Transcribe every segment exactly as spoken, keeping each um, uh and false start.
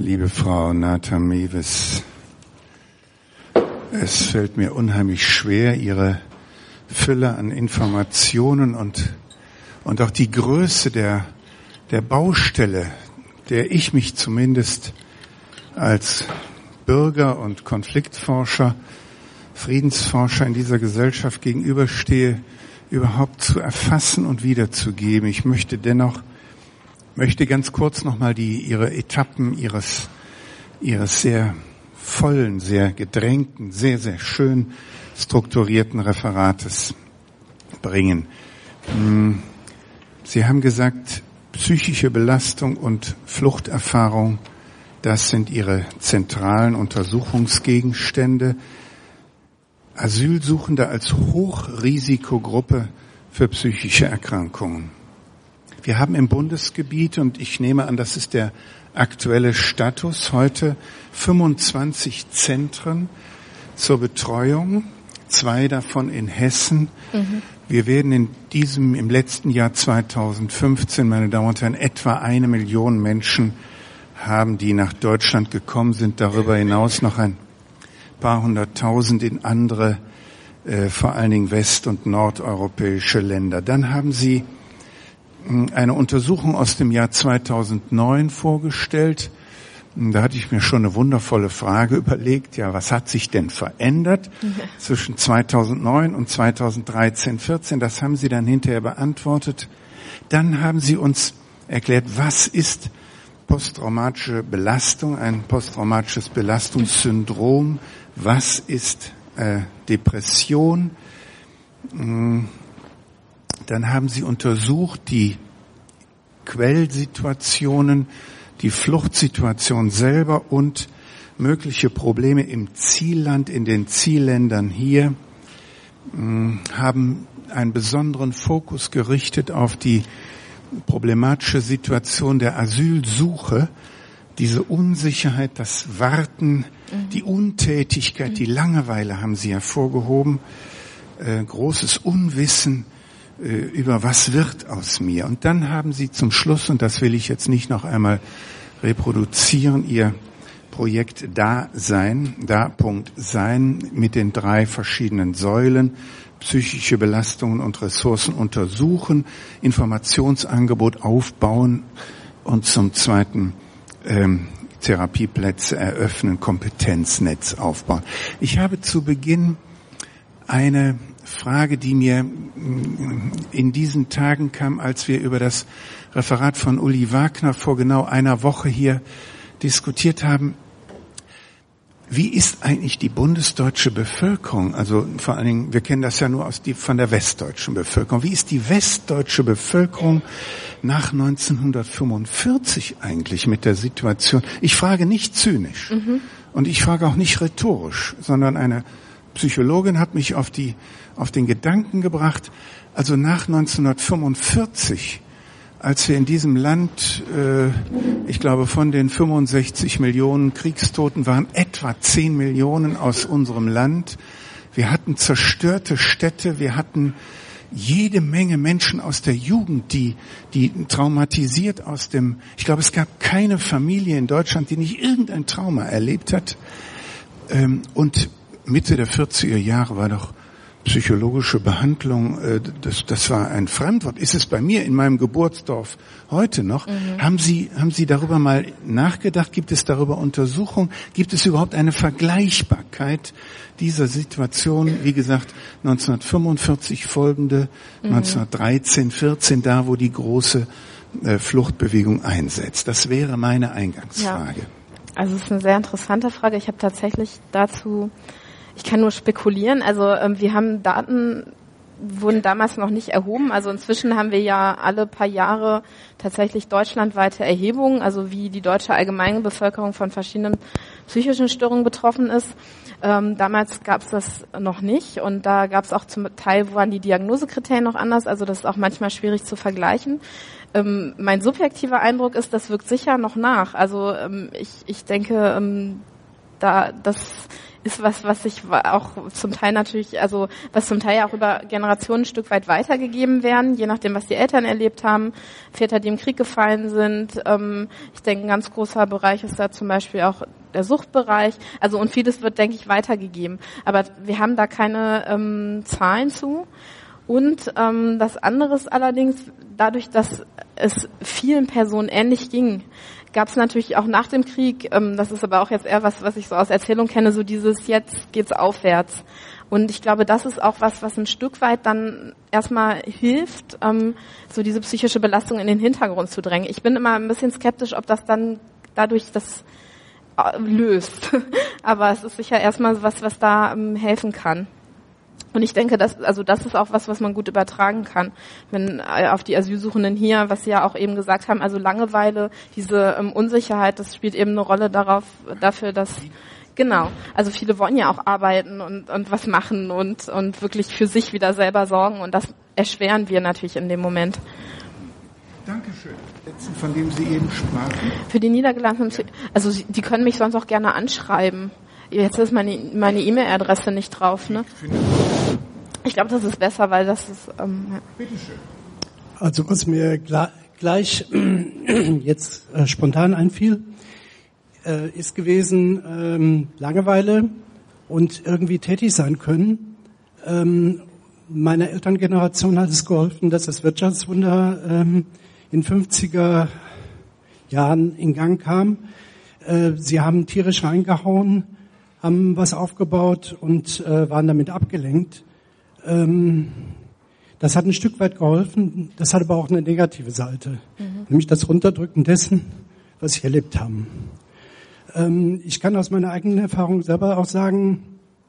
Liebe Frau Nata Mewes, es fällt mir unheimlich schwer, Ihre Fülle an Informationen und, und auch die Größe der, der Baustelle, der ich mich zumindest als Bürger und Konfliktforscher, Friedensforscher in dieser Gesellschaft gegenüberstehe, überhaupt zu erfassen und wiederzugeben. Ich möchte dennoch, möchte ganz kurz nochmal die, ihre Etappen ihres, ihres sehr vollen, sehr gedrängten, sehr, sehr schön strukturierten Referates bringen. Sie haben gesagt, psychische Belastung und Fluchterfahrung, das sind Ihre zentralen Untersuchungsgegenstände. Asylsuchende als Hochrisikogruppe für psychische Erkrankungen. Wir haben im Bundesgebiet, und ich nehme an, das ist der aktuelle Status heute, fünfundzwanzig Zentren zur Betreuung, zwei davon in Hessen. Mhm. Wir werden in diesem, im letzten Jahr zweitausendfünfzehn, meine Damen und Herren, etwa eine Million Menschen haben, die nach Deutschland gekommen sind, darüber hinaus noch ein paar hunderttausend in andere, äh, vor allen Dingen west- und nordeuropäische Länder. Dann haben Sie mh, eine Untersuchung aus dem Jahr zweitausendneun vorgestellt. Da hatte ich mir schon eine wundervolle Frage überlegt. Ja, was hat sich denn verändert mhm. zwischen zweitausendneun und zweitausenddreizehn, vierzehn? Das haben Sie dann hinterher beantwortet. Dann haben Sie uns erklärt, was ist posttraumatische Belastung, ein posttraumatisches Belastungssyndrom. Was ist äh, Depression? Dann haben Sie untersucht die Quellsituationen, die Fluchtsituation selber und mögliche Probleme im Zielland, in den Zielländern hier, haben einen besonderen Fokus gerichtet auf die problematische Situation der Asylsuche, diese Unsicherheit, das Warten, mhm. die Untätigkeit, mhm. die Langeweile haben Sie hervorgehoben, äh, großes Unwissen äh, über was wird aus mir. Und dann haben Sie zum Schluss, und das will ich jetzt nicht noch einmal reproduzieren, Ihr Projekt Da-Sein, Da-Punkt-Sein mit den drei verschiedenen Säulen, psychische Belastungen und Ressourcen untersuchen, Informationsangebot aufbauen und zum zweiten ähm, Therapieplätze eröffnen, Kompetenznetz aufbauen. Ich habe zu Beginn eine Frage, die mir in diesen Tagen kam, als wir über das Referat von Uli Wagner vor genau einer Woche hier diskutiert haben. Wie ist eigentlich die bundesdeutsche Bevölkerung, also vor allen Dingen, wir kennen das ja nur aus die, von der westdeutschen Bevölkerung, wie ist die westdeutsche Bevölkerung nach neunzehnhundertfünfundvierzig eigentlich mit der Situation? Ich frage nicht zynisch mhm. und ich frage auch nicht rhetorisch, sondern eine Psychologin hat mich auf die, auf den Gedanken gebracht, also nach neunzehnhundertfünfundvierzig, als wir in diesem Land, äh, ich glaube von den fünfundsechzig Millionen Kriegstoten waren etwa zehn Millionen aus unserem Land. Wir hatten zerstörte Städte, wir hatten jede Menge Menschen aus der Jugend, die, die traumatisiert aus dem, ich glaube, es gab keine Familie in Deutschland, die nicht irgendein Trauma erlebt hat. Ähm, und Mitte der vierziger Jahre war doch psychologische Behandlung, das, das war ein Fremdwort. Ist es bei mir in meinem Geburtsdorf heute noch? Mhm. Haben Sie, haben Sie darüber mal nachgedacht? Gibt es darüber Untersuchungen? Gibt es überhaupt eine Vergleichbarkeit dieser Situation? Wie gesagt, neunzehnhundertfünfundvierzig folgende, mhm. neunzehnhundertdreizehn, vierzehn, da wo die große äh, Fluchtbewegung einsetzt. Das wäre meine Eingangsfrage. Ja. Also es ist eine sehr interessante Frage. Ich habe tatsächlich dazu Ich kann nur spekulieren. Also ähm, wir haben Daten, wurden damals noch nicht erhoben. Also inzwischen haben wir ja alle paar Jahre tatsächlich deutschlandweite Erhebungen, also wie die deutsche allgemeine Bevölkerung von verschiedenen psychischen Störungen betroffen ist. Ähm, damals gab es das noch nicht und da gab es auch zum Teil, waren die Diagnosekriterien noch anders. Also das ist auch manchmal schwierig zu vergleichen. Ähm, mein subjektiver Eindruck ist, das wirkt sicher noch nach. Also ähm, ich, ich denke, ähm, da das ist was, was sich auch zum Teil natürlich, also was zum Teil auch über Generationen ein Stück weit weitergegeben werden, je nachdem, was die Eltern erlebt haben, Väter, die im Krieg gefallen sind. Ähm, ich denke, ein ganz großer Bereich ist da zum Beispiel auch der Suchtbereich. Also und vieles wird, denke ich, weitergegeben. Aber wir haben da keine ähm, Zahlen zu. Und ähm, das andere ist allerdings, dadurch, dass es vielen Personen ähnlich ging, gab es natürlich auch nach dem Krieg, ähm, das ist aber auch jetzt eher was, was ich so aus Erzählung kenne, so dieses jetzt geht's aufwärts. Und ich glaube, das ist auch was, was ein Stück weit dann erstmal hilft, ähm, so diese psychische Belastung in den Hintergrund zu drängen. Ich bin immer ein bisschen skeptisch, ob das dann dadurch das äh, löst. Aber es ist sicher erstmal was, was da ähm, helfen kann. Und ich denke, dass, also das ist auch was, was man gut übertragen kann. Wenn äh, auf die Asylsuchenden hier, was Sie ja auch eben gesagt haben, also Langeweile, diese ähm, Unsicherheit, das spielt eben eine Rolle darauf, dafür, dass, genau, also viele wollen ja auch arbeiten und, und was machen und, und wirklich für sich wieder selber sorgen und das erschweren wir natürlich in dem Moment. Dankeschön. Von dem Sie eben sprachen. Für die Niedergelassenen, also die können mich sonst auch gerne anschreiben. Jetzt ist meine meine E-Mail-Adresse nicht drauf, ne? Ich glaube, das ist besser, weil das ist. Ähm, ja. Bitteschön. Also was mir gla- gleich jetzt äh, spontan einfiel, äh, ist gewesen ähm, Langeweile und irgendwie tätig sein können. Ähm, meiner Elterngeneration hat es geholfen, dass das Wirtschaftswunder ähm, in fünfziger Jahren in Gang kam. Äh, sie haben tierisch reingehauen, haben was aufgebaut und äh, waren damit abgelenkt. Ähm, das hat ein Stück weit geholfen, das hat aber auch eine negative Seite, mhm. nämlich das Runterdrücken dessen, was sie erlebt haben. Ähm, ich kann aus meiner eigenen Erfahrung selber auch sagen,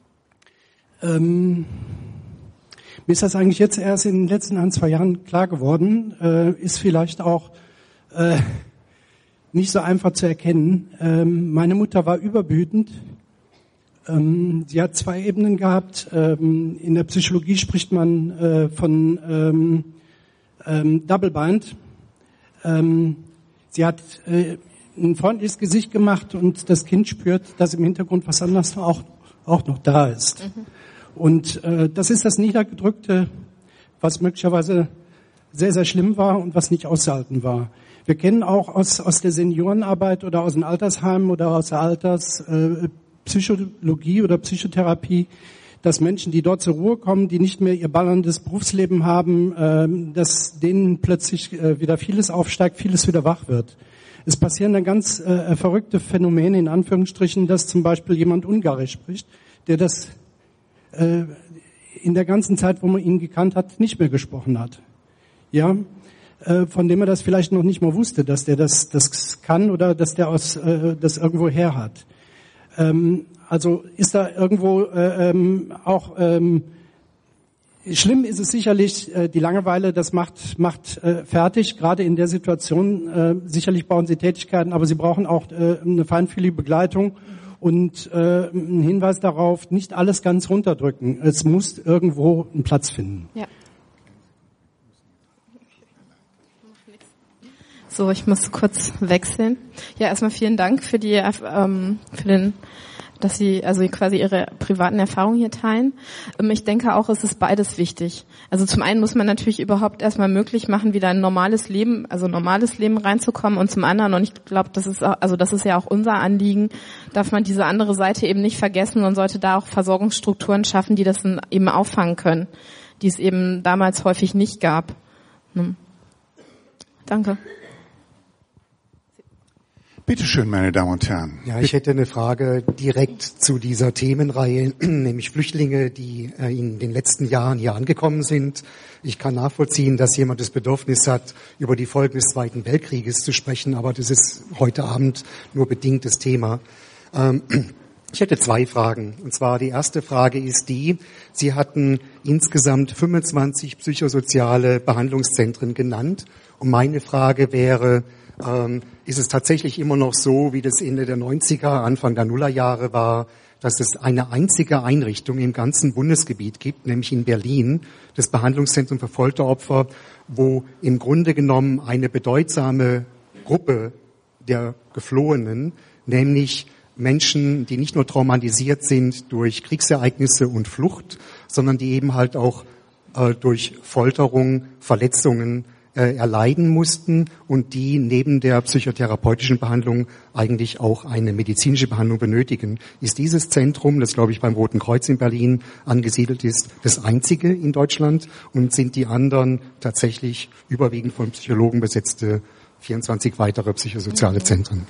ähm, mir ist das eigentlich jetzt erst in den letzten ein, zwei Jahren klar geworden, äh, ist vielleicht auch äh, nicht so einfach zu erkennen. Ähm, meine Mutter war überbehütend. Ähm, sie hat zwei Ebenen gehabt. Ähm, in der Psychologie spricht man äh, von ähm, ähm, Double Bind. Ähm, sie hat äh, ein freundliches Gesicht gemacht und das Kind spürt, dass im Hintergrund was anderes auch, auch noch da ist. Mhm. Und äh, das ist das Niedergedrückte, was möglicherweise sehr, sehr schlimm war und was nicht auszuhalten war. Wir kennen auch aus, aus der Seniorenarbeit oder aus den Altersheimen oder aus der Alterspsychologie äh, oder Psychotherapie, dass Menschen, die dort zur Ruhe kommen, die nicht mehr ihr ballerndes Berufsleben haben, äh, dass denen plötzlich äh, wieder vieles aufsteigt, vieles wieder wach wird. Es passieren dann ganz äh, verrückte Phänomene, in Anführungsstrichen, dass zum Beispiel jemand Ungarisch spricht, der das äh, in der ganzen Zeit, wo man ihn gekannt hat, nicht mehr gesprochen hat. Ja, äh, von dem er das vielleicht noch nicht mal wusste, dass der das, das kann oder dass der aus, äh, das irgendwo her hat. Ähm, also ist da irgendwo äh, ähm, auch ähm, schlimm ist es sicherlich, äh, die Langeweile, das macht macht äh, fertig, gerade in der Situation. Äh, sicherlich brauchen sie Tätigkeiten, aber sie brauchen auch äh, eine feinfühlige Begleitung und äh, einen Hinweis darauf, nicht alles ganz runterdrücken. Es muss irgendwo einen Platz finden. Ja. So, ich muss kurz wechseln. Ja, erstmal vielen Dank für die, ähm, für den, dass Sie also quasi Ihre privaten Erfahrungen hier teilen. Ähm, ich denke auch, es ist beides wichtig. Also zum einen muss man natürlich überhaupt erstmal möglich machen, wieder ein normales Leben, also normales Leben reinzukommen, und zum anderen, und ich glaube, das ist auch, also das ist ja auch unser Anliegen, darf man diese andere Seite eben nicht vergessen und sollte da auch Versorgungsstrukturen schaffen, die das dann eben auffangen können, die es eben damals häufig nicht gab. Hm. Danke. Bitte schön, meine Damen und Herren. Ja, ich hätte eine Frage direkt zu dieser Themenreihe, nämlich Flüchtlinge, die in den letzten Jahren hier angekommen sind. Ich kann nachvollziehen, dass jemand das Bedürfnis hat, über die Folgen des Zweiten Weltkrieges zu sprechen, aber das ist heute Abend nur bedingt das Thema. Ich hätte zwei Fragen. Und zwar die erste Frage ist die, Sie hatten insgesamt fünfundzwanzig psychosoziale Behandlungszentren genannt. Und meine Frage wäre, Ähm, ist es tatsächlich immer noch so, wie das Ende der neunziger, Anfang der Nullerjahre war, dass es eine einzige Einrichtung im ganzen Bundesgebiet gibt, nämlich in Berlin, das Behandlungszentrum für Folteropfer, wo im Grunde genommen eine bedeutsame Gruppe der Geflohenen, nämlich Menschen, die nicht nur traumatisiert sind durch Kriegsereignisse und Flucht, sondern die eben halt auch äh, durch Folterung, Verletzungen äh, erleiden mussten und die neben der psychotherapeutischen Behandlung eigentlich auch eine medizinische Behandlung benötigen. Ist dieses Zentrum, das glaube ich beim Roten Kreuz in Berlin angesiedelt ist, das einzige in Deutschland und sind die anderen tatsächlich überwiegend von Psychologen besetzte vierundzwanzig weitere psychosoziale Zentren?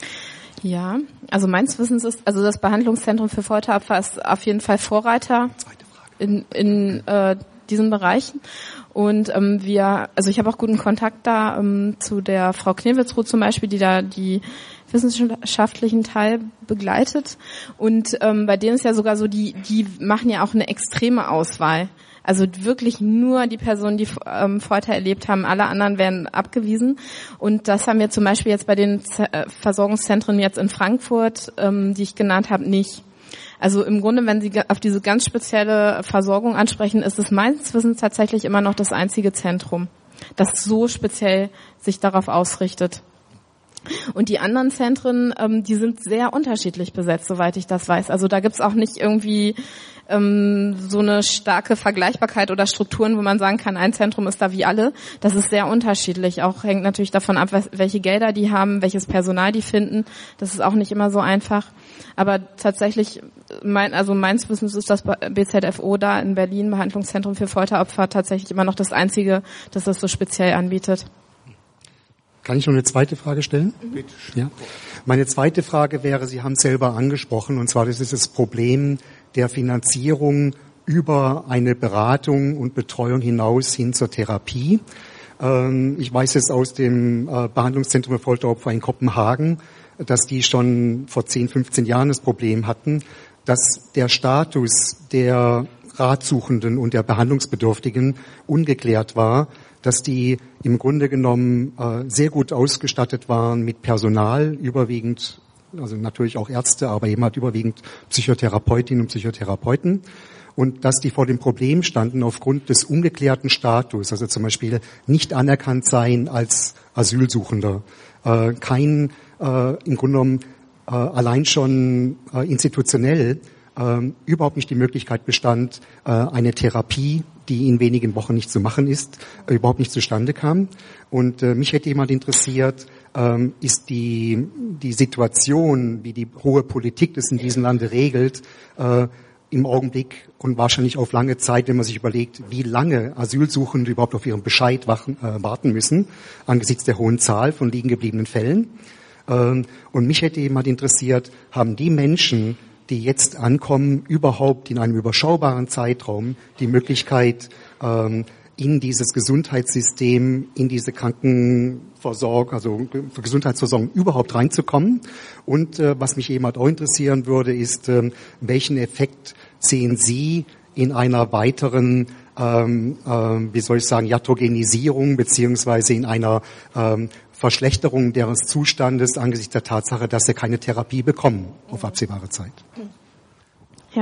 Ja, also meines Wissens ist, also das Behandlungszentrum für Folteropfer ist auf jeden Fall Vorreiter in, in äh, diesen Bereichen. Und ähm, wir, also ich habe auch guten Kontakt da ähm, zu der Frau Knewelsroth zum Beispiel, die da die wissenschaftlichen Teil begleitet. Und ähm, bei denen ist ja sogar so, die, die machen ja auch eine extreme Auswahl. Also wirklich nur die Personen, die ähm, Folter erlebt haben, alle anderen werden abgewiesen. Und das haben wir zum Beispiel jetzt bei den Z- äh, Versorgungszentren jetzt in Frankfurt, ähm, die ich genannt habe, nicht. Also im Grunde, wenn Sie auf diese ganz spezielle Versorgung ansprechen, ist es meines Wissens tatsächlich immer noch das einzige Zentrum, das so speziell sich darauf ausrichtet. Und die anderen Zentren, ähm, die sind sehr unterschiedlich besetzt, soweit ich das weiß. Also da gibt's auch nicht irgendwie ähm, so eine starke Vergleichbarkeit oder Strukturen, wo man sagen kann, ein Zentrum ist da wie alle. Das ist sehr unterschiedlich. Auch hängt natürlich davon ab, welche Gelder die haben, welches Personal die finden. Das ist auch nicht immer so einfach. Aber tatsächlich, mein, also meines Wissens ist das B Z F O da in Berlin, Behandlungszentrum für Folteropfer, tatsächlich immer noch das einzige, das das so speziell anbietet. Kann ich noch eine zweite Frage stellen? Bitte. Ja. Meine zweite Frage wäre, Sie haben es selber angesprochen, und zwar das ist das Problem der Finanzierung über eine Beratung und Betreuung hinaus hin zur Therapie. Ähm, ich weiß jetzt aus dem äh, Behandlungszentrum für Folteropfer in Kopenhagen, dass die schon vor zehn, fünfzehn Jahren das Problem hatten, dass der Status der Ratsuchenden und der Behandlungsbedürftigen ungeklärt war, dass die im Grunde genommen äh, sehr gut ausgestattet waren mit Personal, überwiegend, also natürlich auch Ärzte, aber eben halt überwiegend Psychotherapeutinnen und Psychotherapeuten. Und dass die vor dem Problem standen aufgrund des ungeklärten Status, also zum Beispiel nicht anerkannt sein als Asylsuchender, äh, kein, äh, im Grunde genommen äh, allein schon äh, institutionell äh, überhaupt nicht die Möglichkeit bestand, äh, eine Therapie, die in wenigen Wochen nicht zu machen ist, äh, überhaupt nicht zustande kam. Und äh, mich hätte jemand interessiert, ähm, ist die, die Situation, wie die hohe Politik das in diesem Lande regelt, äh, im Augenblick und wahrscheinlich auf lange Zeit, wenn man sich überlegt, wie lange Asylsuchende überhaupt auf ihren Bescheid wachen, äh, warten müssen, angesichts der hohen Zahl von liegen gebliebenen Fällen. Ähm, und mich hätte jemand interessiert, haben die Menschen, die jetzt ankommen, überhaupt in einem überschaubaren Zeitraum die Möglichkeit, ähm, in dieses Gesundheitssystem, in diese Krankenversorgung, also Gesundheitsversorgung überhaupt reinzukommen. Und äh, was mich jemand auch interessieren würde, ist, äh, welchen Effekt sehen Sie in einer weiteren, ähm, äh, wie soll ich sagen, Iatrogenisierung beziehungsweise in einer ähm, Verschlechterung deren Zustandes angesichts der Tatsache, dass sie keine Therapie bekommen auf absehbare Zeit? Ja.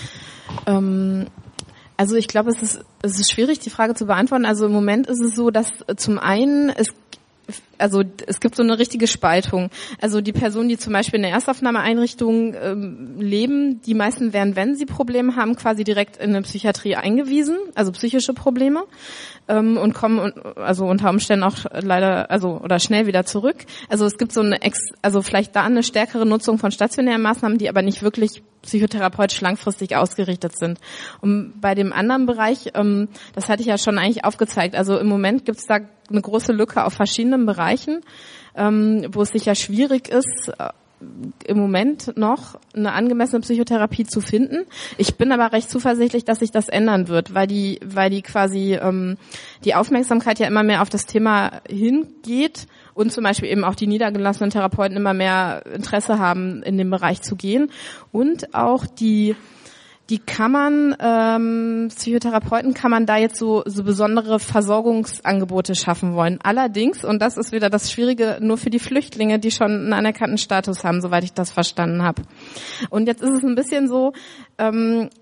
Ähm Also ich glaube, es ist, es ist schwierig, die Frage zu beantworten. Also im Moment ist es so, dass zum einen es also es gibt so eine richtige Spaltung. Also die Personen, die zum Beispiel in der Erstaufnahmeeinrichtung ähm, leben, die meisten werden, wenn sie Probleme haben, quasi direkt in eine Psychiatrie eingewiesen, also psychische Probleme, ähm, und kommen und, also unter Umständen auch leider, also oder schnell wieder zurück. Also es gibt so eine, Ex, also vielleicht da eine stärkere Nutzung von stationären Maßnahmen, die aber nicht wirklich psychotherapeutisch langfristig ausgerichtet sind. Und bei dem anderen Bereich, ähm, das hatte ich ja schon eigentlich aufgezeigt, also im Moment gibt es da eine große Lücke auf verschiedenen Bereichen, ähm, wo es sicher schwierig ist, äh, im Moment noch eine angemessene Psychotherapie zu finden. Ich bin aber recht zuversichtlich, dass sich das ändern wird, weil die, weil die quasi ähm, die Aufmerksamkeit ja immer mehr auf das Thema hingeht und zum Beispiel eben auch die niedergelassenen Therapeuten immer mehr Interesse haben, in den Bereich zu gehen und auch die Die Kammern, ähm, Psychotherapeuten kann man da jetzt so, so besondere Versorgungsangebote schaffen wollen. Allerdings, und das ist wieder das Schwierige, nur für die Flüchtlinge, die schon einen anerkannten Status haben, soweit ich das verstanden habe. Und jetzt ist es ein bisschen so, ähm,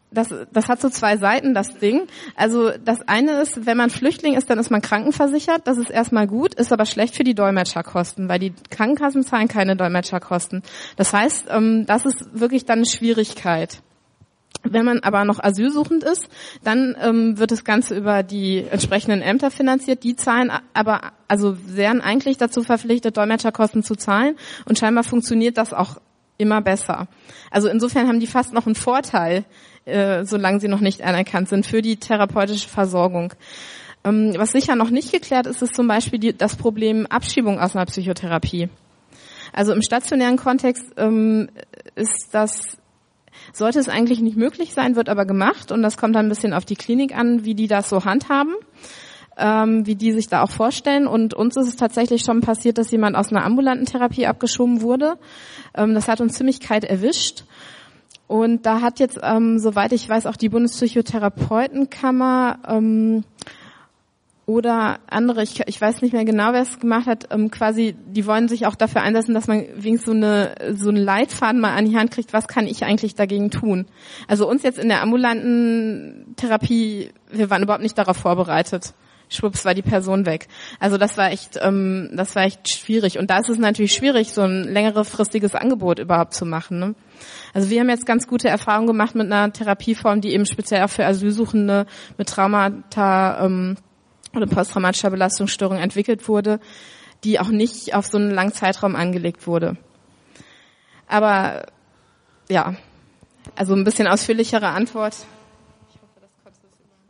das, das hat so zwei Seiten, das Ding. Also das eine ist, wenn man Flüchtling ist, dann ist man krankenversichert. Das ist erstmal gut, ist aber schlecht für die Dolmetscherkosten, weil die Krankenkassen zahlen keine Dolmetscherkosten. Das heißt, das ist wirklich dann eine Schwierigkeit. Wenn man aber noch asylsuchend ist, dann ähm, wird das Ganze über die entsprechenden Ämter finanziert. Die zahlen aber, also wären eigentlich dazu verpflichtet, Dolmetscherkosten zu zahlen. Und scheinbar funktioniert das auch immer besser. Also insofern haben die fast noch einen Vorteil, äh, solange sie noch nicht anerkannt sind, für die therapeutische Versorgung. Ähm, was sicher noch nicht geklärt ist, ist zum Beispiel die, das Problem Abschiebung aus einer Psychotherapie. Also im stationären Kontext ähm, ist das sollte es eigentlich nicht möglich sein, wird aber gemacht und das kommt dann ein bisschen auf die Klinik an, wie die das so handhaben, ähm, wie die sich da auch vorstellen. Und uns ist es tatsächlich schon passiert, dass jemand aus einer ambulanten Therapie abgeschoben wurde. Ähm, das hat uns ziemlich kalt erwischt. Und da hat jetzt, ähm, soweit ich weiß, auch die Bundespsychotherapeutenkammer ähm, oder andere, ich, ich weiß nicht mehr genau, wer es gemacht hat, ähm, quasi, die wollen sich auch dafür einsetzen, dass man wenigstens so eine so einen Leitfaden mal an die Hand kriegt, was kann ich eigentlich dagegen tun. Also uns jetzt in der ambulanten Therapie, wir waren überhaupt nicht darauf vorbereitet. Schwupps war die Person weg. Also das war echt, ähm, das war echt schwierig. Und da ist es natürlich schwierig, so ein längerefristiges Angebot überhaupt zu machen. Ne? Also wir haben jetzt ganz gute Erfahrungen gemacht mit einer Therapieform, die eben speziell auch für Asylsuchende mit Traumata ähm, oder posttraumatischer Belastungsstörung entwickelt wurde, die auch nicht auf so einen langen Zeitraum angelegt wurde. Aber ja, also ein bisschen ausführlichere Antwort. Ich hoffe, das konntest du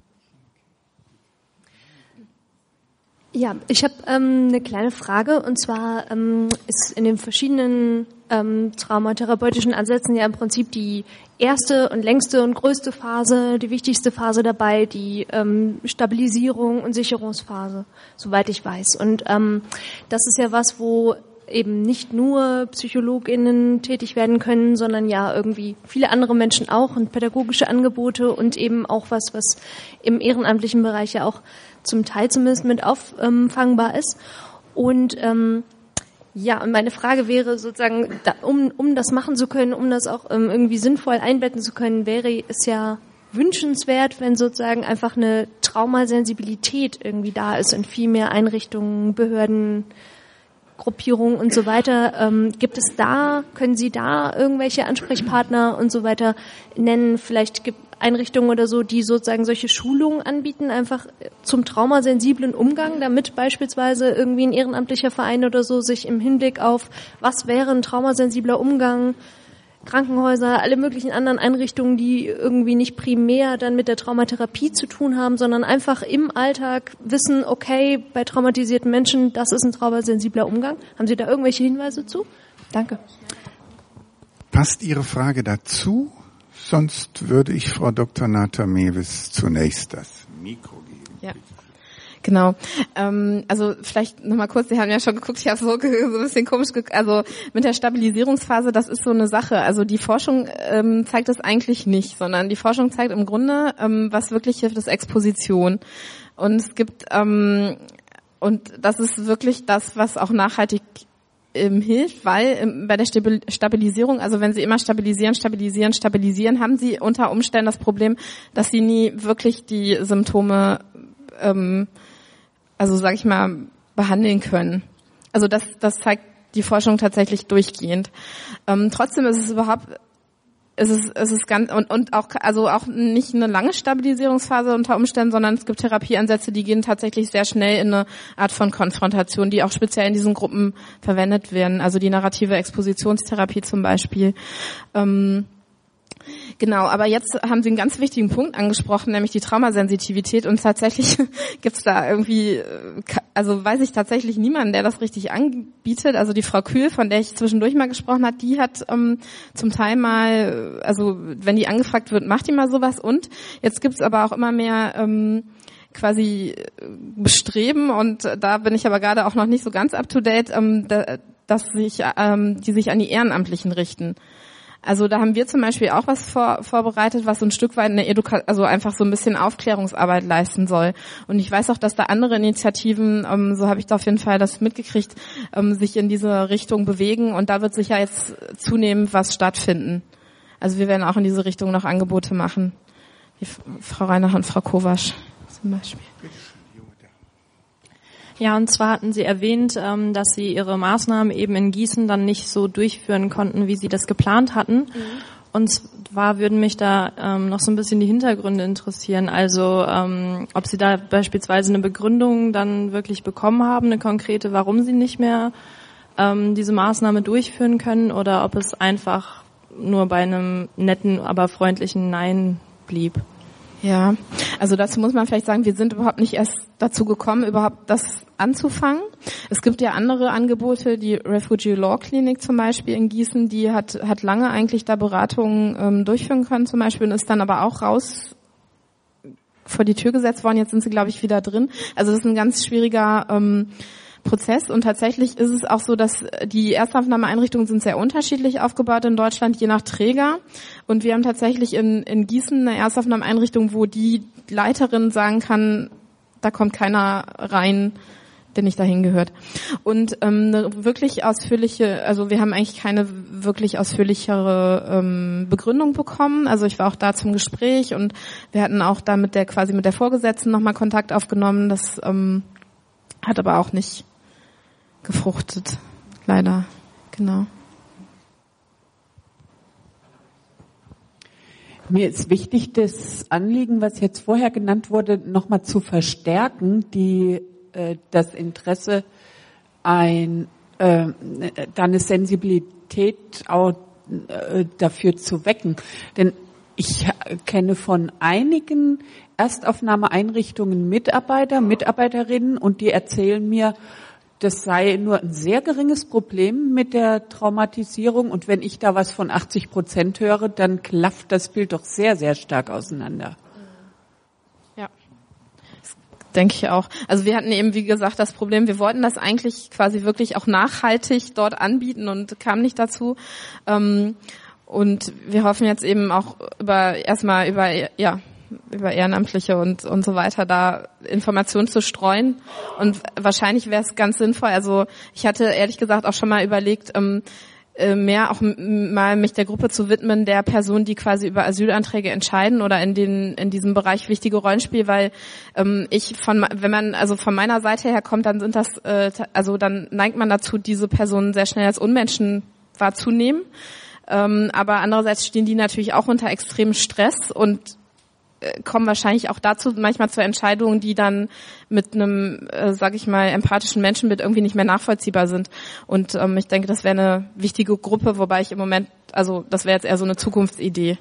es Ja, ich habe ähm, eine kleine Frage, und zwar ähm, ist in den verschiedenen ähm, traumatherapeutischen Ansätzen ja im Prinzip die erste und längste und größte Phase, die wichtigste Phase dabei, die ähm, Stabilisierung und Sicherungsphase, soweit ich weiß. Und ähm, das ist ja was, wo eben nicht nur PsychologInnen tätig werden können, sondern ja irgendwie viele andere Menschen auch und pädagogische Angebote und eben auch was, was im ehrenamtlichen Bereich ja auch zum Teil zumindest mit auffangbar ist. Und ähm, ja, und meine Frage wäre sozusagen, da, um, um das machen zu können, um das auch ähm, irgendwie sinnvoll einbetten zu können, wäre es ja wünschenswert, wenn sozusagen einfach eine Traumasensibilität irgendwie da ist in viel mehr Einrichtungen, Behörden, Gruppierungen und so weiter. Ähm, gibt es da, können Sie da irgendwelche Ansprechpartner und so weiter nennen? Vielleicht gibt Einrichtungen oder so, die sozusagen solche Schulungen anbieten, einfach zum traumasensiblen Umgang, damit beispielsweise irgendwie ein ehrenamtlicher Verein oder so sich im Hinblick auf, was wäre ein traumasensibler Umgang, Krankenhäuser, alle möglichen anderen Einrichtungen, die irgendwie nicht primär dann mit der Traumatherapie zu tun haben, sondern einfach im Alltag wissen, okay, bei traumatisierten Menschen, das ist ein traumasensibler Umgang. Haben Sie da irgendwelche Hinweise zu? Danke. Passt Ihre Frage dazu? Sonst würde ich Frau Doktor Nata Mewis zunächst das Mikro geben. Ja. Genau. Ähm, also vielleicht nochmal kurz, Sie haben ja schon geguckt, ich habe so, so ein bisschen komisch geguckt, also mit der Stabilisierungsphase, das ist so eine Sache. Also die Forschung ähm, zeigt das eigentlich nicht, sondern die Forschung zeigt im Grunde, ähm, was wirklich hilft, ist Exposition. Und es gibt, ähm, und das ist wirklich das, was auch nachhaltig ähm, hilft, weil ähm, bei der Stabilisierung, also wenn Sie immer stabilisieren, stabilisieren, stabilisieren, haben Sie unter Umständen das Problem, dass Sie nie wirklich die Symptome ähm, also sag ich mal, behandeln können. Also das, das zeigt die Forschung tatsächlich durchgehend. Ähm, trotzdem ist es überhaupt, ist es, ist es ganz, und, und auch, also auch nicht eine lange Stabilisierungsphase unter Umständen, sondern es gibt Therapieansätze, die gehen tatsächlich sehr schnell in eine Art von Konfrontation, die auch speziell in diesen Gruppen verwendet werden. Also die narrative Expositionstherapie zum Beispiel. Ähm, Genau, aber jetzt haben Sie einen ganz wichtigen Punkt angesprochen, nämlich die Traumasensitivität, und tatsächlich gibt's da irgendwie, also weiß ich tatsächlich niemanden, der das richtig anbietet. Also die Frau Kühl, von der ich zwischendurch mal gesprochen habe, die hat ähm, zum Teil mal, also wenn die angefragt wird, macht die mal sowas, und jetzt gibt's aber auch immer mehr ähm, quasi Bestreben, und da bin ich aber gerade auch noch nicht so ganz up to date, ähm, dass sich, ähm, die sich an die Ehrenamtlichen richten. Also da haben wir zum Beispiel auch was vor, vorbereitet, was so ein Stück weit eine Eduka- also einfach so ein bisschen Aufklärungsarbeit leisten soll. Und ich weiß auch, dass da andere Initiativen, ähm, so habe ich da auf jeden Fall das mitgekriegt, ähm, sich in diese Richtung bewegen, und da wird sicher jetzt zunehmend was stattfinden. Also wir werden auch in diese Richtung noch Angebote machen. die Frau Reinach und Frau Kovasch zum Beispiel. Ja, und zwar hatten Sie erwähnt, ähm, dass Sie Ihre Maßnahmen eben in Gießen dann nicht so durchführen konnten, wie Sie das geplant hatten. Mhm. Und zwar würden mich da ähm, noch so ein bisschen die Hintergründe interessieren. Also ähm, ob Sie da beispielsweise eine Begründung dann wirklich bekommen haben, eine konkrete, warum Sie nicht mehr ähm, diese Maßnahme durchführen können, oder ob es einfach nur bei einem netten, aber freundlichen Nein blieb. Ja, also dazu muss man vielleicht sagen, wir sind überhaupt nicht erst dazu gekommen, überhaupt das anzufangen. Es gibt ja andere Angebote, die Refugee Law Clinic zum Beispiel in Gießen, die hat hat lange eigentlich da Beratungen ähm, durchführen können zum Beispiel und ist dann aber auch raus vor die Tür gesetzt worden. Jetzt sind sie, glaube ich, wieder drin. Also das ist ein ganz schwieriger ähm, Prozess und tatsächlich ist es auch so, dass die Erstaufnahmeeinrichtungen sind sehr unterschiedlich aufgebaut in Deutschland, je nach Träger. Und wir haben tatsächlich in, in Gießen eine Erstaufnahmeeinrichtung, wo die Leiterin sagen kann, da kommt keiner rein, der nicht dahin gehört. Und ähm, eine wirklich ausführliche, also wir haben eigentlich keine wirklich ausführlichere ähm, Begründung bekommen. Also ich war auch da zum Gespräch und wir hatten auch da mit der quasi mit der Vorgesetzten nochmal Kontakt aufgenommen. Das ähm, hat aber auch nicht gefruchtet, leider, genau. Mir ist wichtig, das Anliegen, was jetzt vorher genannt wurde, nochmal zu verstärken, die äh, das Interesse, ein, äh, da eine Sensibilität auch, äh, dafür zu wecken. Denn ich kenne von einigen Erstaufnahmeeinrichtungen Mitarbeiter, Mitarbeiterinnen und die erzählen mir, das sei nur ein sehr geringes Problem mit der Traumatisierung. Und wenn ich da was von achtzig Prozent höre, dann klafft das Bild doch sehr, sehr stark auseinander. Ja, das denke ich auch. Also wir hatten eben, wie gesagt, das Problem, wir wollten das eigentlich quasi wirklich auch nachhaltig dort anbieten und kamen nicht dazu. Und wir hoffen jetzt eben auch über erstmal über ja über Ehrenamtliche und und so weiter da Informationen zu streuen und wahrscheinlich wäre es ganz sinnvoll, also ich hatte ehrlich gesagt auch schon mal überlegt, ähm, mehr auch m- mal mich der Gruppe zu widmen, der Personen, die quasi über Asylanträge entscheiden oder in den in diesem Bereich wichtige Rollen spielen, weil ähm, ich von wenn man also von meiner Seite her kommt, dann sind das äh, also dann neigt man dazu, diese Personen sehr schnell als Unmenschen wahrzunehmen, ähm, aber andererseits stehen die natürlich auch unter extremem Stress und kommen wahrscheinlich auch dazu manchmal zu Entscheidungen, die dann mit einem, äh, sag ich mal, empathischen Menschenbild irgendwie nicht mehr nachvollziehbar sind. Und ähm, ich denke, das wäre eine wichtige Gruppe, wobei ich im Moment, also das wäre jetzt eher so eine Zukunftsidee.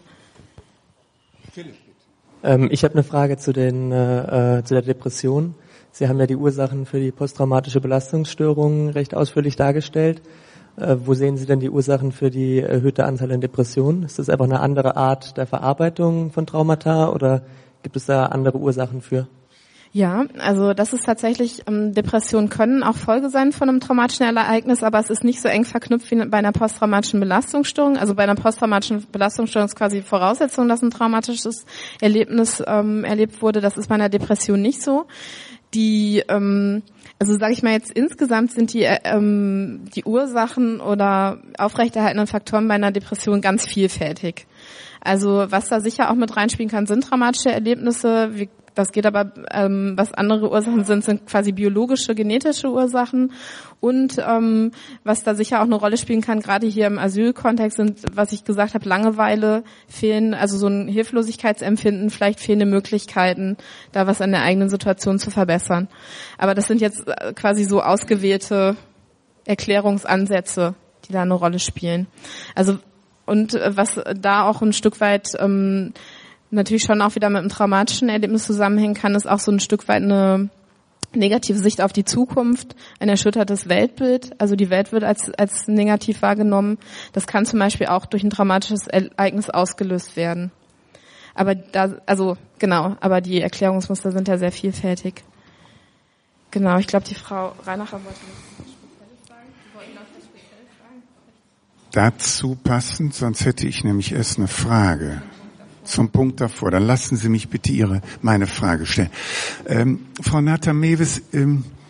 Ähm, ich habe eine Frage zu den äh, zu der Depression. Sie haben ja die Ursachen für die posttraumatische Belastungsstörung recht ausführlich dargestellt. Wo sehen Sie denn die Ursachen für die erhöhte Anzahl an Depressionen? Ist das einfach eine andere Art der Verarbeitung von Traumata oder gibt es da andere Ursachen für? Ja, also das ist tatsächlich, ähm, Depressionen können auch Folge sein von einem traumatischen Ereignis, aber es ist nicht so eng verknüpft wie bei einer posttraumatischen Belastungsstörung. Also bei einer posttraumatischen Belastungsstörung ist quasi Voraussetzung, dass ein traumatisches Erlebnis ähm, erlebt wurde. Das ist bei einer Depression nicht so. Die ähm, Also sage ich mal jetzt, insgesamt sind die ähm, die Ursachen oder aufrechterhaltenden Faktoren bei einer Depression ganz vielfältig. Also was da sicher auch mit reinspielen kann, sind traumatische Erlebnisse. Wie, das geht aber, ähm, was andere Ursachen sind, sind quasi biologische, genetische Ursachen. Und ähm, was da sicher auch eine Rolle spielen kann, gerade hier im Asylkontext, sind, was ich gesagt habe, Langeweile, fehlen, also so ein Hilflosigkeitsempfinden, vielleicht fehlende Möglichkeiten, da was an der eigenen Situation zu verbessern. Aber das sind jetzt quasi so ausgewählte Erklärungsansätze, die da eine Rolle spielen. Also und was da auch ein Stück weit ähm, natürlich schon auch wieder mit einem traumatischen Erlebnis zusammenhängen kann, ist auch so ein Stück weit eine negative Sicht auf die Zukunft, ein erschüttertes Weltbild. Also die Welt wird als als negativ wahrgenommen. Das kann zum Beispiel auch durch ein traumatisches Ereignis ausgelöst werden. Aber da, also genau, aber die Erklärungsmuster sind ja sehr vielfältig. Genau, ich glaube, die Frau Reinacher wollte was Spezielles sagen. Sie wollten noch was Spezielles sagen? Dazu passend, sonst hätte ich nämlich erst eine Frage zum Punkt davor. Dann lassen Sie mich bitte Ihre meine Frage stellen. Ähm, Frau Nata-Mewes, ähm,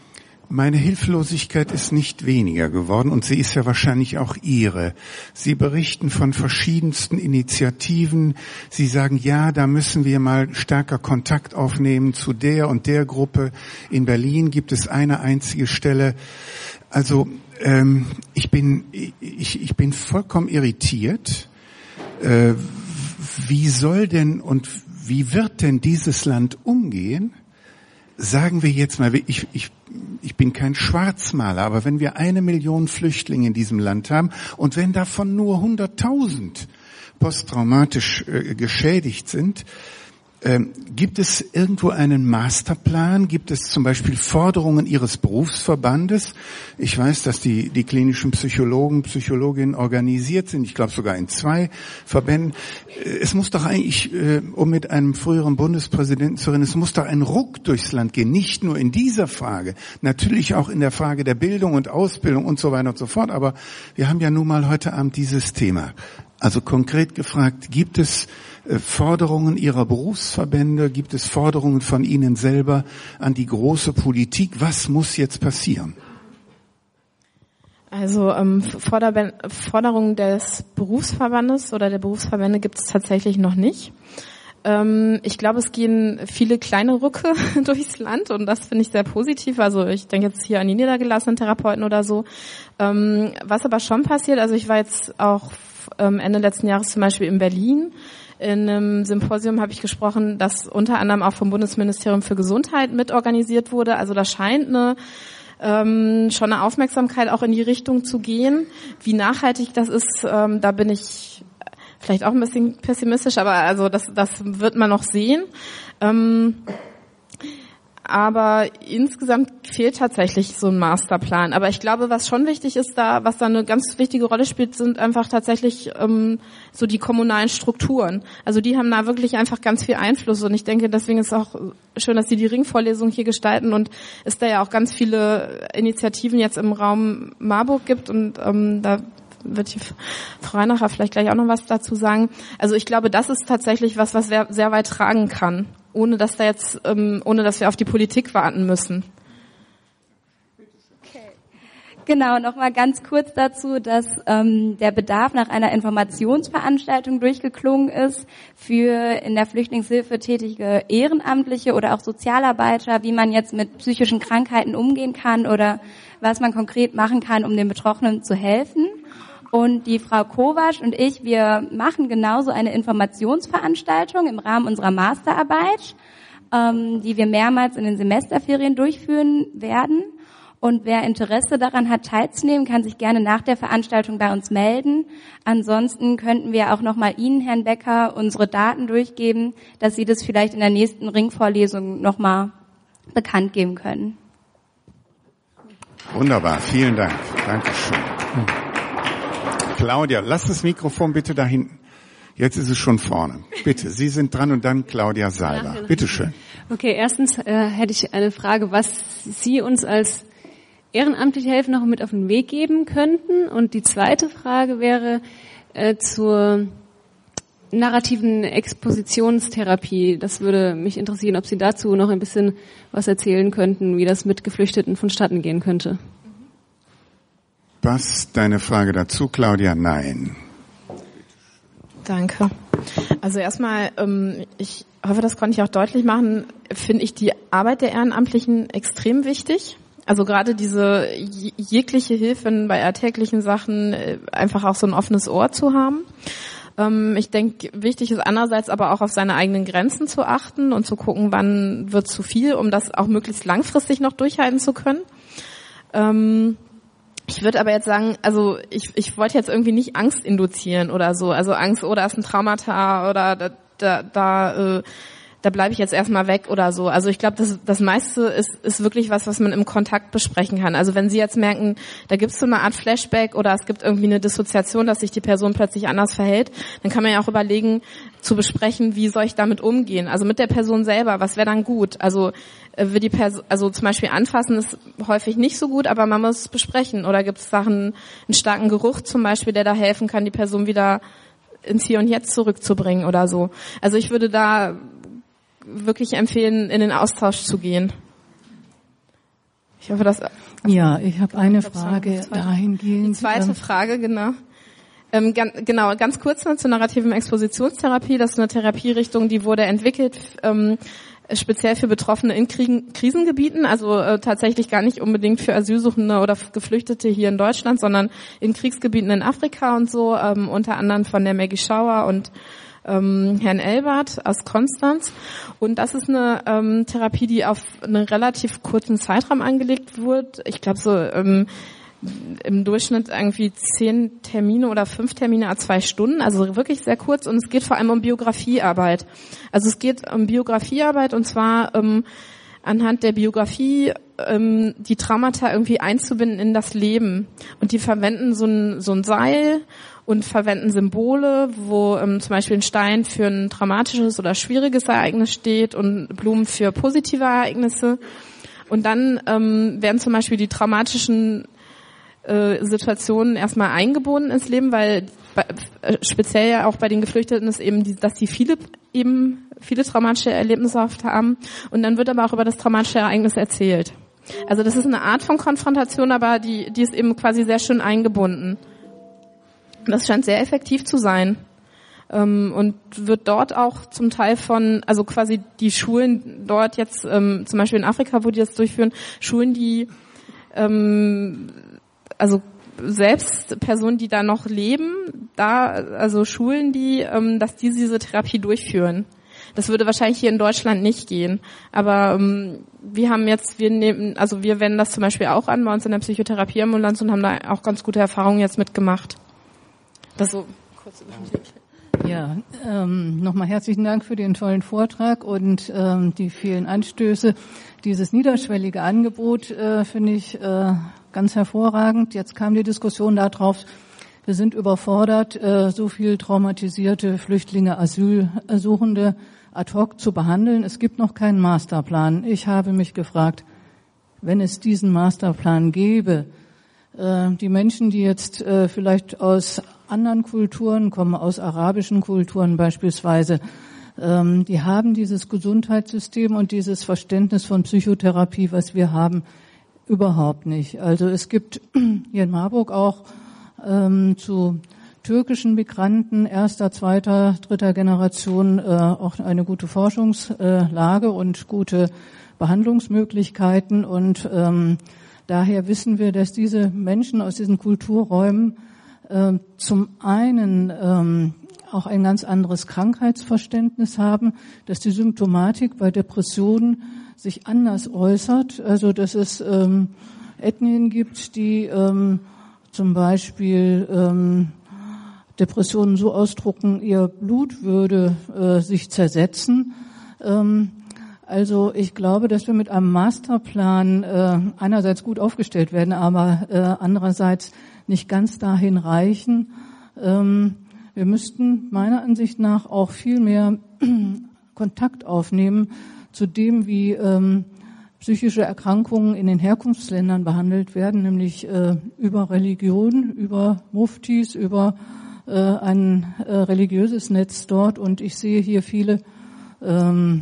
Meine Hilflosigkeit ist nicht weniger geworden und sie ist ja wahrscheinlich auch Ihre. Sie berichten von verschiedensten Initiativen. Sie sagen, ja, da müssen wir mal stärker Kontakt aufnehmen zu der und der Gruppe. In Berlin gibt es eine einzige Stelle. Also ähm, ich bin ich, ich bin vollkommen irritiert. Äh, wie soll denn und wie wird denn dieses Land umgehen? Sagen wir jetzt mal, ich, ich, ich bin kein Schwarzmaler, aber wenn wir eine Million Flüchtlinge in diesem Land haben und wenn davon nur hunderttausend posttraumatisch äh, geschädigt sind, ähm, gibt es irgendwo einen Masterplan? Gibt es zum Beispiel Forderungen Ihres Berufsverbandes? Ich weiß, dass die, die klinischen Psychologen, Psychologinnen organisiert sind. Ich glaube sogar in zwei Verbänden. Es muss doch eigentlich, äh, um mit einem früheren Bundespräsidenten zu reden, es muss doch ein Ruck durchs Land gehen. Nicht nur in dieser Frage, natürlich auch in der Frage der Bildung und Ausbildung und so weiter und so fort. Aber wir haben ja nun mal heute Abend dieses Thema. Also konkret gefragt, gibt es Forderungen Ihrer Berufsverbände, gibt es Forderungen von Ihnen selber an die große Politik? Was muss jetzt passieren? Also ähm, Forder- Forderungen des Berufsverbandes oder der Berufsverbände gibt es tatsächlich noch nicht. Ähm, ich glaube, es gehen viele kleine Rücke durchs Land und das finde ich sehr positiv. Also ich denke jetzt hier an die niedergelassenen Therapeuten oder so. Ähm, was aber schon passiert, also ich war jetzt auch ähm, Ende letzten Jahres zum Beispiel in Berlin. In einem Symposium habe ich gesprochen, das unter anderem auch vom Bundesministerium für Gesundheit mitorganisiert wurde. Also da scheint eine ähm, schon eine Aufmerksamkeit auch in die Richtung zu gehen. Wie nachhaltig das ist, ähm, da bin ich vielleicht auch ein bisschen pessimistisch, aber also das, das wird man noch sehen. Ähm, aber insgesamt fehlt tatsächlich so ein Masterplan. Aber ich glaube, was schon wichtig ist da, was da eine ganz wichtige Rolle spielt, sind einfach tatsächlich ähm, so die kommunalen Strukturen. Also die haben da wirklich einfach ganz viel Einfluss. Und ich denke, deswegen ist es auch schön, dass Sie die Ringvorlesung hier gestalten und es da ja auch ganz viele Initiativen jetzt im Raum Marburg gibt. Und ähm, da wird die Frau Reinacher vielleicht gleich auch noch was dazu sagen. Also ich glaube, das ist tatsächlich was, was sehr, sehr weit tragen kann, ohne dass da jetzt, ähm, ohne dass wir auf die Politik warten müssen. Okay. Genau, nochmal ganz kurz dazu, dass ähm, der Bedarf nach einer Informationsveranstaltung durchgeklungen ist für in der Flüchtlingshilfe tätige Ehrenamtliche oder auch Sozialarbeiter, wie man jetzt mit psychischen Krankheiten umgehen kann oder was man konkret machen kann, um den Betroffenen zu helfen. Und die Frau Kovac und ich, wir machen genauso eine Informationsveranstaltung im Rahmen unserer Masterarbeit, ähm, die wir mehrmals in den Semesterferien durchführen werden. Und wer Interesse daran hat, teilzunehmen, kann sich gerne nach der Veranstaltung bei uns melden. Ansonsten könnten wir auch nochmal Ihnen, Herrn Becker, unsere Daten durchgeben, dass Sie das vielleicht in der nächsten Ringvorlesung nochmal bekannt geben können. Wunderbar, vielen Dank. Dankeschön. Claudia, lass das Mikrofon bitte da hinten. Jetzt ist es schon vorne. Bitte, Sie sind dran und dann Claudia Salber. Bitte schön. Okay, erstens äh, hätte ich eine Frage, was Sie uns als ehrenamtliche Helfer noch mit auf den Weg geben könnten. Und die zweite Frage wäre äh, zur narrativen Expositionstherapie. Das würde mich interessieren, ob Sie dazu noch ein bisschen was erzählen könnten, wie das mit Geflüchteten vonstatten gehen könnte. Was deine Frage dazu, Claudia? Nein. Danke. Also erstmal, ähm, ich hoffe, das konnte ich auch deutlich machen, finde ich die Arbeit der Ehrenamtlichen extrem wichtig. Also gerade diese jegliche Hilfe bei alltäglichen Sachen, einfach auch so ein offenes Ohr zu haben. Ähm, ich denke, wichtig ist andererseits aber auch auf seine eigenen Grenzen zu achten und zu gucken, wann wird zu viel, um das auch möglichst langfristig noch durchhalten zu können. Ähm, Ich würde aber jetzt sagen, also ich, ich wollte jetzt irgendwie nicht Angst induzieren oder so. Also Angst, oder ist ein Traumata oder da, da, da, äh, da bleibe ich jetzt erstmal weg oder so. Also ich glaube, das, das meiste ist, ist wirklich was, was man im Kontakt besprechen kann. Also wenn Sie jetzt merken, da gibt es so eine Art Flashback oder es gibt irgendwie eine Dissoziation, dass sich die Person plötzlich anders verhält, dann kann man ja auch überlegen, zu besprechen, wie soll ich damit umgehen. Also mit der Person selber, was wäre dann gut? Also wird die Person, also zum Beispiel anfassen ist häufig nicht so gut, aber man muss es besprechen. Oder gibt es Sachen, einen starken Geruch zum Beispiel, der da helfen kann, die Person wieder ins Hier und Jetzt zurückzubringen oder so. Also ich würde da wirklich empfehlen, in den Austausch zu gehen. Ich hoffe, dass... Ja, ich habe eine Frage dahingehend. Die zweite Frage, genau. Ähm, ganz, genau, ganz kurz noch zur narrativen Expositionstherapie. Das ist eine Therapierichtung, die wurde entwickelt ähm, speziell für Betroffene in Kriegen, Krisengebieten, also äh, tatsächlich gar nicht unbedingt für Asylsuchende oder Geflüchtete hier in Deutschland, sondern in Kriegsgebieten in Afrika und so, ähm, unter anderem von der Maggie Schauer und ähm, Herrn Elbert aus Konstanz. Und das ist eine ähm, Therapie, die auf einen relativ kurzen Zeitraum angelegt wird. Ich glaube so ähm, im Durchschnitt irgendwie zehn Termine oder fünf Termine a zwei Stunden, also wirklich sehr kurz. Und es geht vor allem um Biografiearbeit. Also es geht um Biografiearbeit und zwar ähm, anhand der Biografie ähm, die Traumata irgendwie einzubinden in das Leben. Und die verwenden so ein, so ein Seil und verwenden Symbole, wo ähm, zum Beispiel ein Stein für ein traumatisches oder schwieriges Ereignis steht und Blumen für positive Ereignisse. Und dann ähm, werden zum Beispiel die traumatischen äh, Situationen erstmal eingebunden ins Leben, weil bei, äh, speziell ja auch bei den Geflüchteten ist eben, die, dass die viele eben viele traumatische Erlebnisse oft haben. Und dann wird aber auch über das traumatische Ereignis erzählt. Also das ist eine Art von Konfrontation, aber die, die ist eben quasi sehr schön eingebunden. Das scheint sehr effektiv zu sein ähm, und wird dort auch zum Teil von, also quasi die Schulen dort jetzt, ähm, zum Beispiel in Afrika, wo die das durchführen, Schulen, die, ähm, also selbst Personen, die da noch leben, da, also Schulen, die, ähm, dass die diese Therapie durchführen. Das würde wahrscheinlich hier in Deutschland nicht gehen. Aber ähm, wir haben jetzt, wir nehmen, also wir wenden das zum Beispiel auch an bei uns in der Psychotherapieambulanz und haben da auch ganz gute Erfahrungen jetzt mitgemacht. Das so kurz Überblick. Ja, ähm, nochmal herzlichen Dank für den tollen Vortrag und ähm, die vielen Anstöße. Dieses niederschwellige Angebot äh, finde ich äh, ganz hervorragend. Jetzt kam die Diskussion darauf, wir sind überfordert, äh, so viel traumatisierte Flüchtlinge, Asylsuchende ad hoc zu behandeln. Es gibt noch keinen Masterplan. Ich habe mich gefragt, wenn es diesen Masterplan gäbe, äh, die Menschen, die jetzt äh, vielleicht aus anderen Kulturen kommen, aus arabischen Kulturen beispielsweise, ähm, die haben dieses Gesundheitssystem und dieses Verständnis von Psychotherapie, was wir haben, überhaupt nicht. Also es gibt hier in Marburg auch ähm, zu türkischen Migranten erster, zweiter, dritter Generation äh, auch eine gute Forschungslage und gute Behandlungsmöglichkeiten und ähm, daher wissen wir, dass diese Menschen aus diesen Kulturräumen äh, zum einen ähm, auch ein ganz anderes Krankheitsverständnis haben, dass die Symptomatik bei Depressionen sich anders äußert, also dass es ähm, Ethnien gibt, die ähm, zum Beispiel ähm, Depressionen so ausdrucken, ihr Blut würde äh, sich zersetzen. Ähm, also ich glaube, dass wir mit einem Masterplan äh, einerseits gut aufgestellt werden, aber äh, andererseits nicht ganz dahin reichen. Ähm, wir müssten meiner Ansicht nach auch viel mehr Kontakt aufnehmen zu dem, wie ähm, psychische Erkrankungen in den Herkunftsländern behandelt werden, nämlich äh, über Religion, über Muftis, über äh, ein äh, religiöses Netz dort. Und ich sehe hier viele ähm,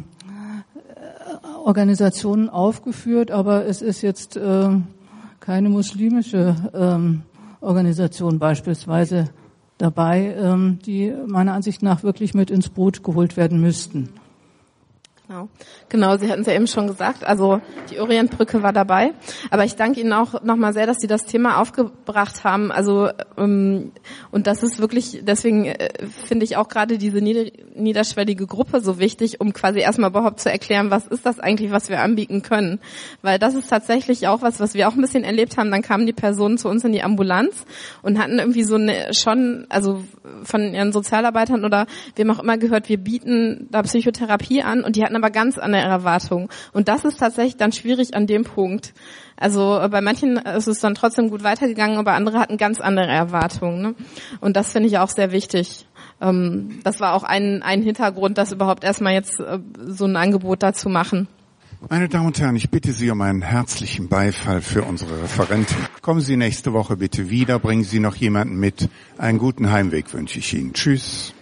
Organisationen aufgeführt, aber es ist jetzt äh, keine muslimische ähm, Organisation beispielsweise dabei, ähm, die meiner Ansicht nach wirklich mit ins Boot geholt werden müssten. Genau, genau. Sie hatten es ja eben schon gesagt, also die Orientbrücke war dabei. Aber ich danke Ihnen auch nochmal sehr, dass Sie das Thema aufgebracht haben. Also ähm, und das ist wirklich, deswegen äh, finde ich auch gerade diese nieder, niederschwellige Gruppe so wichtig, um quasi erstmal überhaupt zu erklären, was ist das eigentlich, was wir anbieten können. Weil das ist tatsächlich auch was, was wir auch ein bisschen erlebt haben. Dann kamen die Personen zu uns in die Ambulanz und hatten irgendwie so eine schon, also von ihren Sozialarbeitern oder wir haben auch immer gehört, wir bieten da Psychotherapie an und die hatten aber ganz andere Erwartungen. Und das ist tatsächlich dann schwierig an dem Punkt. Also bei manchen ist es dann trotzdem gut weitergegangen, aber andere hatten ganz andere Erwartungen. Ne? Und das finde ich auch sehr wichtig. Ähm, das war auch ein, ein Hintergrund, das überhaupt erstmal jetzt äh, so ein Angebot dazu machen. Meine Damen und Herren, ich bitte Sie um einen herzlichen Beifall für unsere Referentin. Kommen Sie nächste Woche bitte wieder, bringen Sie noch jemanden mit. Einen guten Heimweg wünsche ich Ihnen. Tschüss.